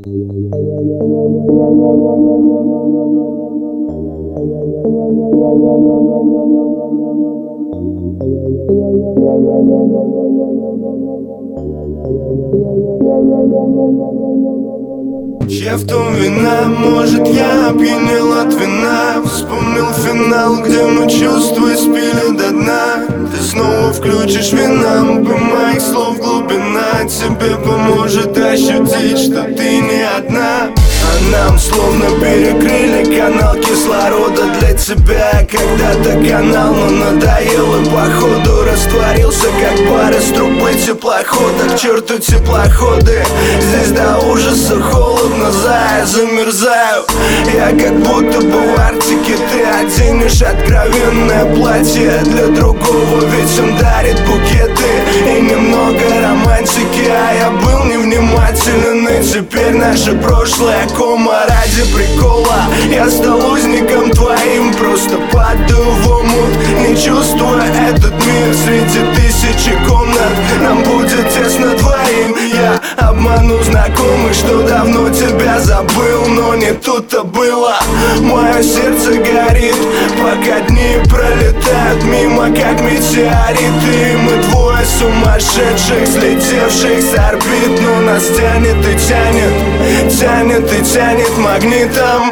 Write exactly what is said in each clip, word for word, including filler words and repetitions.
Чья в том вина, может я опьянел от вина. Вспомнил финал, где мы чувства спили до дна. Ты снова включишь винампы моих слов глубина. Тебе поможет ощутить, что ты не одна. А нам словно перекрыли канал кислорода для тебя. Когда-то канал, но надоел и походу растворился, как пар из трубы теплохода. К черту теплоходы, здесь до ужаса холодно, зая, замерзаю. Я как будто бы в Арктике. Ты оденешь откровенное платье для другого, ведь он дарит букеты и немного романтики. А я был невнимателен, и теперь наше прошлое кома ради прикола. Я стал узником твоим, просто падаю в омут, не чувствуя этот мир среди тысячи комнат. Нам будет тесно двоим. Я обману знакомых, что давно тебя забыл, но не тут-то было. Мое сердце горит, пока дни пролетают мимо, как метеориты. И мы двое сумасшедших, слетевших с орбит. Но нас тянет и тянет, тянет и тянет магнитом.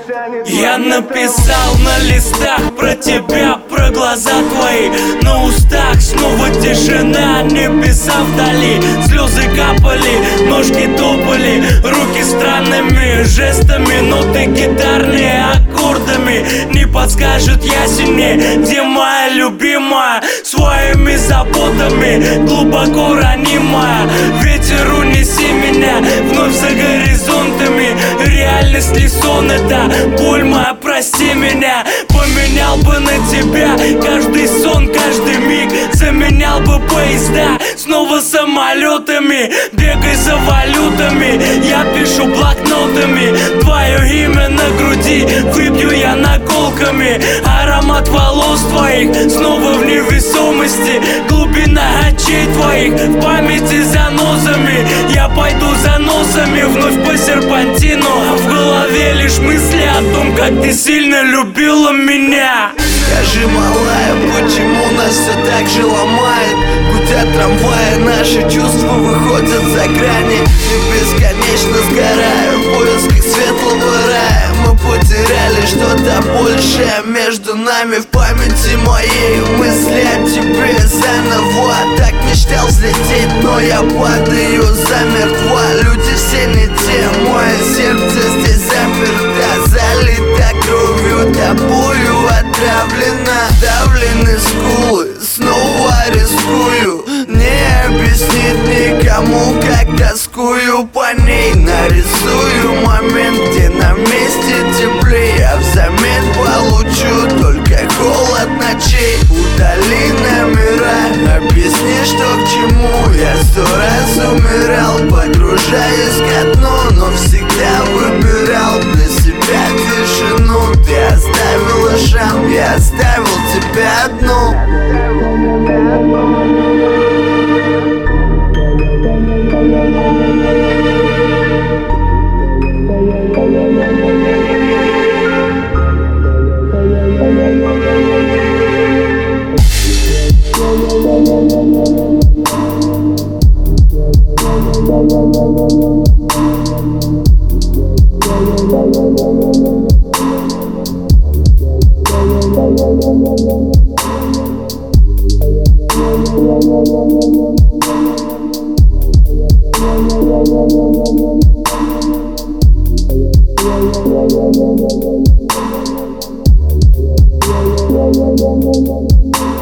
Я написал на листах про тебя, про глаза твои. На устах снова тишина, небеса вдали. Слезы капали, ножки топали, руки странными жестами, ноты гитарные аккордами. Не подскажет ясенее, где моя любимая, своими заботами глубоко ранимая. Ветер, унеси меня вновь за горизонтами. Реальность ли сон, это боль моя, прости меня. Поменял бы на тебя каждый сон, каждый миг. Заменял бы поезда снова самолетами. Бегай за валютами, я пишу блокнотами. Твое имя на груди выбью я наколками. Аромат волос твоих снова в невесомости. Глубина очей твоих в памяти занозами. Я пойду за носами вновь по серпантину. А в голове лишь мысли о том, как ты сильно любила меня. Скажи, малая, почему нас все так же ломает? Гудят трамваи, наши чувства выходят за грани. И бесконечно сгораю в поисках светлого рая. Мы потеряли что-то большее между нами. В памяти моей мысли о тебе заново. Так мечтал взлететь, но я падаю замертво. Люди все не те, мое сердце здесь заперто. Залито кровью, тобою отравлено. Давлены скулы, снова рискую. Не объяснить никому, как тоскую по ней. Нарисую момент, где на месте теплее, а взамен получу только холод ночей. Удали номера, объясни, что к чему. Я сто раз умирал, погружаясь ко дну, но всегда выбирал для себя тишину. Ты оставила шанс, я оставил тебя одну. Yeah, yeah, yeah, yeah, yeah, yeah.